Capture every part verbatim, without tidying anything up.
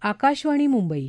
आकाशवाणी मुंबई.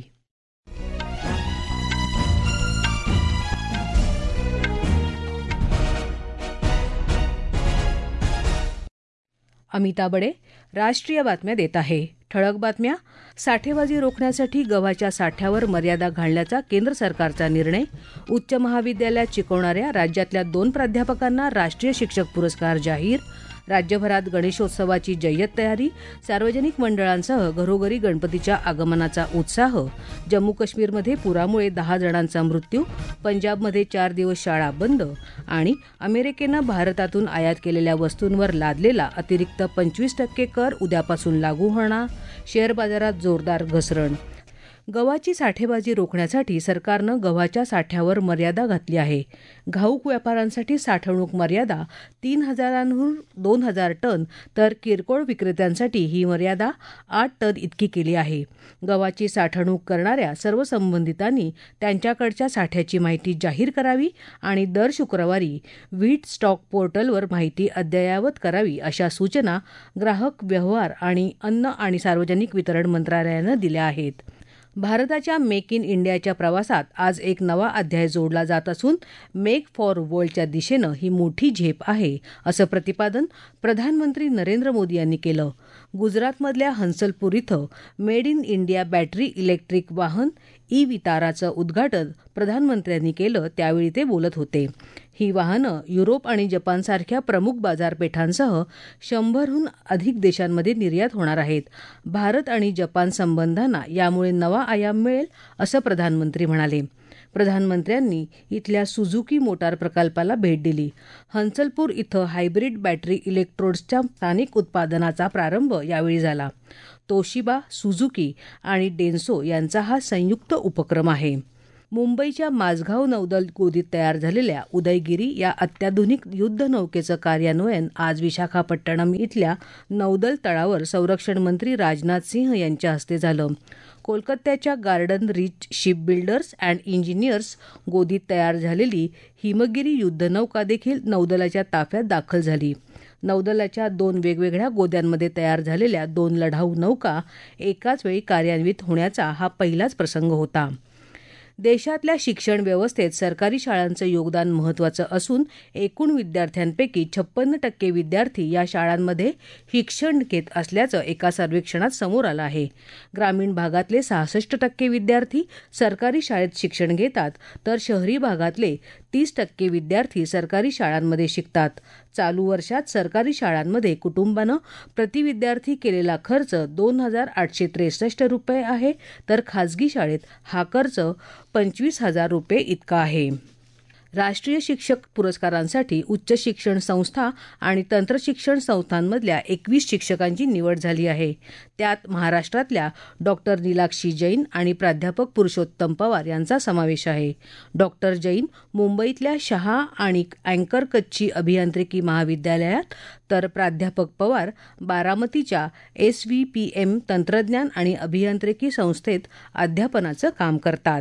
अमिता बडे राष्ट्रीय बातम्या देत आहे. ठळक बातम्या. साठेबाजी रोखण्यासाठी गव्हाच्या साठ्यावर मर्यादा घालण्याचा केंद्र सरकारचा निर्णय. उच्च महाविद्यालयात शिकवणाऱ्या राज्यातल्या दोन प्राध्यापकांना राष्ट्रीय शिक्षक पुरस्कार जाहीर. राज्यभरात गणेशोत्सवाची जय्यत तयारी. सार्वजनिक मंडळांसह घरोघरी गणपतीच्या आगमनाचा उत्साह. जम्मू काश्मीरमध्ये पुरामुळे दहा जणांचा मृत्यू. पंजाबमध्ये चार दिवस शाळा बंद. आणि अमेरिकेनं भारतातून आयात केलेल्या वस्तूंवर लादलेला अतिरिक्त पंचवीस टक्के कर उद्यापासून लागू होणार. शेअर बाजारात जोरदार घसरण. गव्हाची साठेबाजी रोखण्यासाठी सरकारनं गव्हाच्या साठ्यावर मर्यादा घातली आहे. घाऊक व्यापाऱ्यांसाठी साठवणूक मर्यादा तीन हजारांहून दोन हजार टन तर किरकोळ विक्रेत्यांसाठी ही मर्यादा आठ टन इतकी केली आहे. गव्हाची साठवणूक करणाऱ्या सर्व संबंधितांनी त्यांच्याकडच्या साठ्याची माहिती जाहीर करावी आणि दर शुक्रवारी व्हीट स्टॉक पोर्टलवर माहिती अद्ययावत करावी अशा सूचना ग्राहक व्यवहार आणि अन्न आणि सार्वजनिक वितरण मंत्रालयानं दिल्या आहेत. भारताच्या मेक इन इंडियाच्या प्रवासात आज एक नवा अध्याय जोडला जात असून मेक फॉर वर्ल्डच्या दिशेनं ही मोठी झेप आहे असं प्रतिपादन प्रधानमंत्री नरेंद्र मोदी यांनी केलं. गुजरातमधल्या हंसलपूर इथं made in India battery electric वाहन ई विताराचं उद्घाटन प्रधानमंत्र्यांनी केलं त्यावेळी ते बोलत होते. ही वाहनं युरोप आणि जपानसारख्या प्रमुख बाजारपेठांसह शंभरहून अधिक देशांमध्ये निर्यात होणार आहेत. भारत आणि जपान संबंधांना यामुळे नवा आयाम मिळेल असं प्रधानमंत्री म्हणाले. प्रधानमंत्र्यांनी इथल्या सुझुकी मोटार प्रकल्पाला भेट दिली. हंसलपूर इथं हायब्रिड बॅटरी इलेक्ट्रोड्सच्या स्थानिक उत्पादनाचा प्रारंभ यावेळी झाला. तोशिबा, सुझुकी आणि डेन्सो यांचा हा संयुक्त उपक्रम आहे. मुंबईच्या माझगाव नौदल गोदीत तयार झालेल्या उदयगिरी या अत्याधुनिक युद्धनौकेचं कार्यान्वयन आज विशाखापट्टणम इथल्या नौदल तळावर संरक्षण मंत्री राजनाथ सिंह यांच्या हस्ते झालं. कोलकात्याच्या garden reach ship builders and engineers गोदीत तयार झालेली हिमगिरी युद्धनौका देखील नौदलाच्या ताफ्यात दाखल झाली. नौदलाच्या दोन वेगवेगळ्या गोद्यांमध्ये तयार झालेल्या दोन लढाऊ नौका एकाच वेळी कार्यान्वित होण्याचा हा पहिलाच प्रसंग होता. देशातल्या शिक्षण व्यवस्थेत सरकारी शाळांचं योगदान महत्त्वाचं असून एकूण विद्यार्थ्यांपैकी छप्पन्न टक्के विद्यार्थी या शाळांमध्ये शिक्षण घेत असल्याचं एका सर्वेक्षणात समोर आलं आहे. ग्रामीण भागातले सहासष्ट टक्के विद्यार्थी सरकारी शाळेत शिक्षण घेतात तर शहरी भागातले तीस टक्के विद्यार्थी सरकारी शाळांमध्ये शिकतात. चालू वर्षात सरकारी शाळांमध्ये कुटुंबानं प्रति विद्यार्थी केलेला खर्च दोन हजार आठशे त्रेसष्ट रुपये आहे तर खाजगी शाळेत हा खर्च पंचवीस हजार रुपये इतका आहे. राष्ट्रीय शिक्षक पुरस्कारांसाठी उच्च शिक्षण संस्था आणि तंत्रशिक्षण संस्थांमधल्या एकवीस शिक्षकांची निवड झाली आहे. त्यात महाराष्ट्रातल्या डॉक्टर नीलाक्षी जैन आणि प्राध्यापक पुरुषोत्तम पवार यांचा समावेश आहे. डॉक्टर जैन मुंबईतल्या शहा आणि अँकर कच्ची अभियांत्रिकी महाविद्यालयात तर प्राध्यापक पवार बारामतीच्या एस व्ही पी एम तंत्रज्ञान आणि अभियांत्रिकी संस्थेत अध्यापनाचं काम करतात.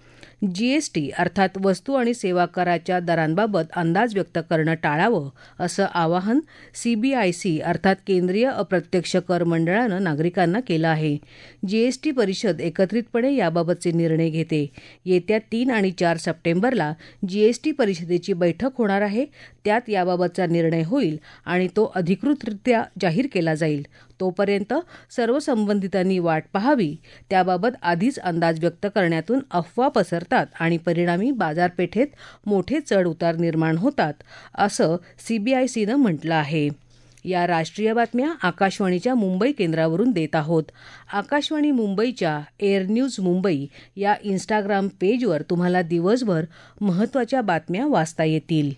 जीएसटी अर्थात वस्तू आणि सेवा कराच्या दरांबाबत अंदाज व्यक्त करणं टाळावं असं आवाहन सीबीआयसी अर्थात केंद्रीय अप्रत्यक्ष कर मंडळानं नागरिकांना केलं आहे. जीएसटी परिषद एकत्रितपणे याबाबतचे निर्णय घेते. येत्या तीन आणि चार सप्टेंबरला जीएसटी परिषदेची बैठक होणार आहे. त्यात याबाबतचा निर्णय होईल आणि तो अधिकृतरित्या जाहीर केला जाईल. तोपर्यंत सर्व संबंधितांनी वाट पाहावी. त्याबाबत आधीच अंदाज व्यक्त करण्यातून अफवा पसरतात आणि परिणामी बाजारपेठेत मोठे चढ उतार निर्माण होतात असं सीबीआयसीनं म्हटलं आहे. या राष्ट्रीय बातम्या आकाशवाणीच्या मुंबई केंद्रावरून देत आहोत. आकाशवाणी मुंबईच्या एअर न्यूज मुंबई या इन्स्टाग्राम पेजवर तुम्हाला दिवसभर महत्त्वाच्या बातम्या वाचता येतील.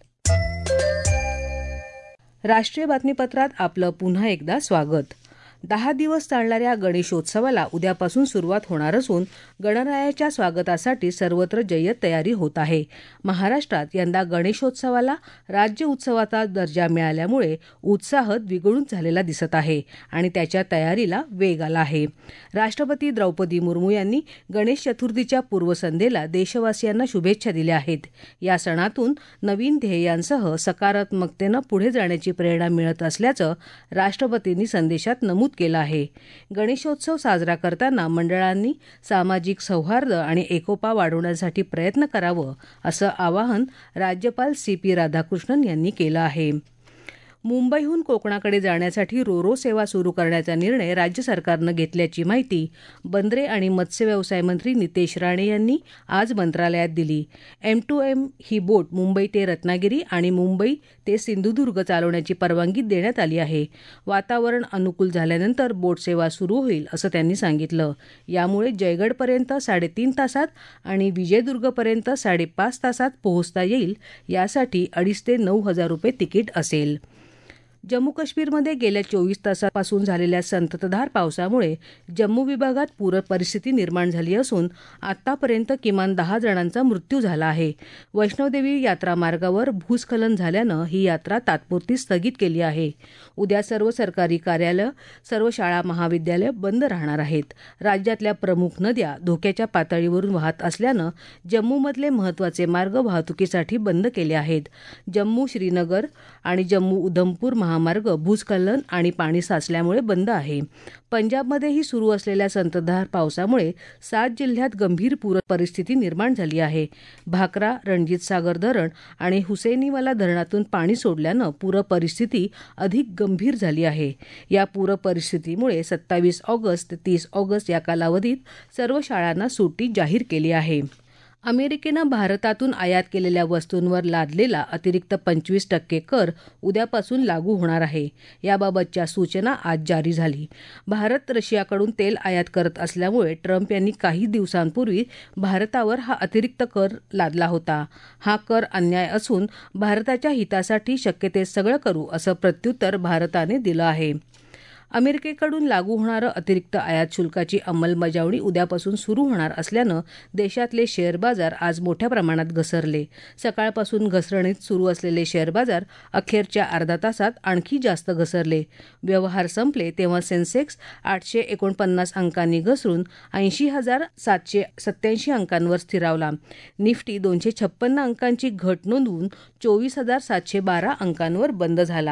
राष्ट्रीय बातमीपत्रात आपलं पुन्हा एकदा स्वागत. दहा दिवस चालणाऱ्या गणेशोत्सवाला उद्यापासून सुरुवात होणार असून गणरायाच्या स्वागतासाठी सर्वत्र जय्यत तयारी होत आहे. महाराष्ट्रात यंदा गणेशोत्सवाला राज्य उत्सवाचा दर्जा मिळाल्यामुळे उत्साह द्विगुणित झालेला दिसत आहे आणि त्याच्या तयारीला वेग आला आहे. राष्ट्रपती द्रौपदी मुर्मू यांनी गणेश चतुर्थीच्या पूर्वसंध्येला देशवासियांना शुभेच्छा दिल्या आहेत. या सणातून नवीन ध्येयांसह सकारात्मकतेनं पुढे जाण्याची प्रेरणा मिळत असल्याचं राष्ट्रपतींनी संदेशात नमूद नमूद केलं आहे. गणेशोत्सव साजरा करताना मंडळांनी सामाजिक सौहार्द आणि एकोपा वाढवण्यासाठी प्रयत्न करावं असं आवाहन राज्यपाल सी पी राधाकृष्णन यांनी केलं आहे. मुंबईहून कोकणाकडे जाण्यासाठी रोरो सेवा सुरू करण्याचा निर्णय राज्य सरकारनं घेतल्याची माहिती बंदरे आणि मत्स्य व्यवसाय मंत्री नितेश राणे यांनी आज मंत्रालयात दिली. एम टू एम ही बोट मुंबई ते रत्नागिरी आणि मुंबई ते सिंधुदुर्ग चालवण्याची परवानगी देण्यात आली आहे. वातावरण अनुकूल झाल्यानंतर बोट सेवा सुरू होईल असं त्यांनी सांगितलं. यामुळे जयगडपर्यंत साडेतीन तासात आणि विजयदुर्गपर्यंत साडेपाच तासात पोहोचता येईल. यासाठी अडीच ते नऊ हजार रुपये तिकीट असेल. जम्मू काश्मीरमध्ये गेल्या चोवीस तासापासून झालेल्या संततधार पावसामुळे जम्मू विभागात पूर परिस्थिती निर्माण झाली असून आतापर्यंत किमान दहा जणांचा मृत्यू झाला आहे. वैष्णोदेवी यात्रा मार्गावर भूस्खलन झाल्यानं ही यात्रा तात्पुरती स्थगित केली आहे. उद्या सर्व सरकारी कार्यालय, सर्व शाळा महाविद्यालय बंद राहणार आहेत. राज्यातल्या प्रमुख नद्या धोक्याच्या पातळीवरून वाहत असल्यानं जम्मूमधले महत्त्वाचे मार्ग वाहतुकीसाठी बंद केले आहेत. जम्मू श्रीनगर आणि जम्मू उधमपूर महामार्ग भूस्खलन आणि पाणी साचल्यामुळे बंद आहे. पंजाबमध्येही सुरू असलेल्या संततधार पावसामुळे सात जिल्ह्यात गंभीर पूर परिस्थिती निर्माण झाली आहे. भाकरा, रणजित सागर धरण आणि हुसैनीवाला धरणातून पाणी सोडल्यानं पूर परिस्थिती अधिक गंभीर झाली आहे. या पूर परिस्थितीमुळे सत्तावीस ऑगस्ट ते तीस ऑगस्ट या कालावधीत सर्व शाळांना सुट्टी जाहीर केली आहे. अमेरिकेनं भारतातून आयात केलेल्या वस्तूंवर लादलेला अतिरिक्त पंचवीस टक्के कर उद्यापासून लागू होणार आहे. याबाबतच्या सूचना आज जारी झाली. भारत रशियाकडून तेल आयात करत असल्यामुळे ट्रम्प यांनी काही दिवसांपूर्वी भारतावर हा अतिरिक्त कर लादला होता. हा कर अन्याय असून भारताच्या हितासाठी शक्य ते सगळं करू असं प्रत्युत्तर भारताने दिलं आहे. अमेरिकेकडून लागू होणारं अतिरिक्त आयात शुल्काची अंमलबजावणी उद्यापासून सुरू होणार असल्यानं देशातले शेअर बाजार आज मोठ्या प्रमाणात घसरले. सकाळपासून घसरणीत सुरू असलेले शेअर बाजार अखेरच्या अर्धा तासात आणखी जास्त घसरले. व्यवहार संपले तेव्हा सेन्सेक्स आठशे एकोणपन्नास अंकांनी घसरून ऐंशी हजार सातशे सत्याऐंशी अंकांवर स्थिरावला. निफ्टी दोनशे छप्पन्न अंकांची घट नोंदवून चोवीस हजार सातशे बारा अंकांवर बंद झाला.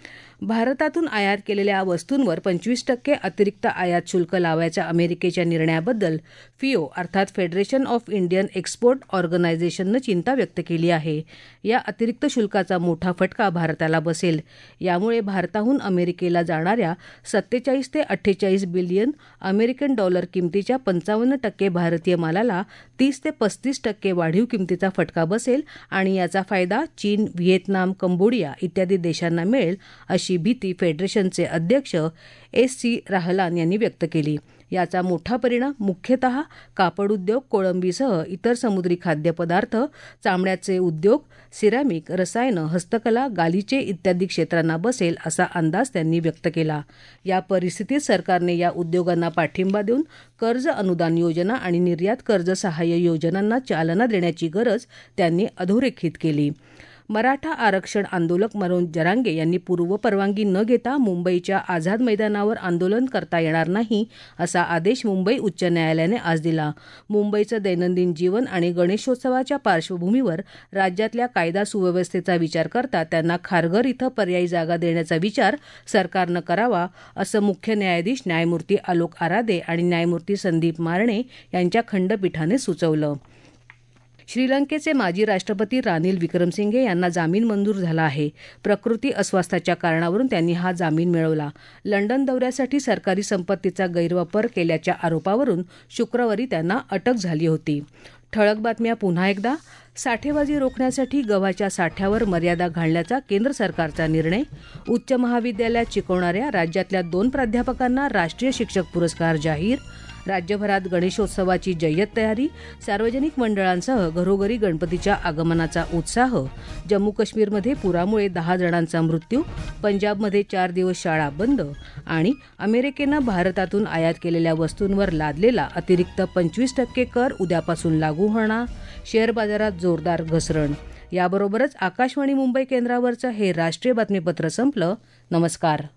भारतातून आयात केलेल्या वस्तूंवर पंचवीस टक्के अतिरिक्त आयात शुल्क लावायच्या अमेरिकेच्या निर्णयाबद्दल फिओ अर्थात फेडरेशन ऑफ इंडियन एक्सपोर्ट ऑर्गनायझेशननं चिंता व्यक्त केली आहे. या अतिरिक्त शुल्काचा मोठा फटका भारताला बसेल. यामुळे भारताहून अमेरिकेला जाणाऱ्या सत्तेचाळीस ते अठ्ठेचाळीस बिलियन अमेरिकन डॉलर किमतीच्या पंचावन्न टक्के भारतीय मालाला तीस ते पस्तीस टक्के वाढीव किमतीचा फटका बसेल आणि याचा फायदा चीन, व्हिएतनाम, कंबोडिया इत्यादी देशांना मिळेल अशी भीती फेडरेशनचे अध्यक्ष एस सी राहलान यांनी व्यक्त केली. याचा मोठा परिणाम मुख्यतः कापड उद्योग, कोळंबीसह इतर समुद्री खाद्यपदार्थ, चामड्याचे उद्योग, सिरॅमिक, रसायनं, हस्तकला, गालिचे इत्यादी क्षेत्रांना बसेल असा अंदाज त्यांनी व्यक्त केला. या परिस्थितीत सरकारने या उद्योगांना पाठिंबा देऊन कर्ज अनुदान योजना आणि निर्यात कर्ज सहाय्य योजनांना चालना देण्याची गरज त्यांनी अधोरेखित केली. मराठा आरक्षण आंदोलक मनोज जरांगे यांनी पूर्वपरवानगी न घेता मुंबईच्या आझाद मैदानावर आंदोलन करता येणार नाही असा आदेश मुंबई उच्च न्यायालयाने आज दिला. मुंबईचं दैनंदिन जीवन आणि गणेशोत्सवाच्या पार्श्वभूमीवर राज्यातल्या कायदा सुव्यवस्थेचा विचार करता त्यांना खारघर इथं पर्यायी जागा देण्याचा विचार सरकारनं करावा असं मुख्य न्यायाधीश न्यायमूर्ती आलोक आरादे आणि न्यायमूर्ती संदीप मारणे यांच्या खंडपीठाने सुचवलं. श्रीलंकेचे माजी राष्ट्रपती रानिल विक्रमसिंघे यांना जामीन मंजूर झाला आहे. प्रकृती अस्वास्थ्याच्या कारणावरून त्यांनी हा जामीन मिळवला. लंडन दौऱ्यासाठी सरकारी संपत्तीचा गैरवापर केल्याच्या आरोपावरून शुक्रवारी त्यांना अटक झाली होती. ठळक बातम्या पुन्हा एकदा. साठेबाजी रोखण्यासाठी गव्हाच्या साठ्यावर मर्यादा घालण्याचा केंद्र सरकारचा निर्णय. उच्च महाविद्यालयात शिकवणाऱ्या राज्यातल्या दोन प्राध्यापकांना राष्ट्रीय शिक्षक पुरस्कार जाहीर. राज्यभरात गणेशोत्सवाची जय्यत तयारी. सार्वजनिक मंडळांसह घरोघरी गणपतीच्या आगमनाचा उत्साह. जम्मू काश्मीरमध्ये पुरामुळे दहा जणांचा मृत्यू. पंजाबमध्ये चार दिवस शाळा बंद. आणि अमेरिकेनं भारतातून आयात केलेल्या वस्तूंवर लादलेला अतिरिक्त पंचवीस टक्के कर उद्यापासून लागू होणार. शेअर बाजारात जोरदार घसरण. याबरोबरच आकाशवाणी मुंबई केंद्रावरचं हे राष्ट्रीय बातमीपत्र संपलं. नमस्कार.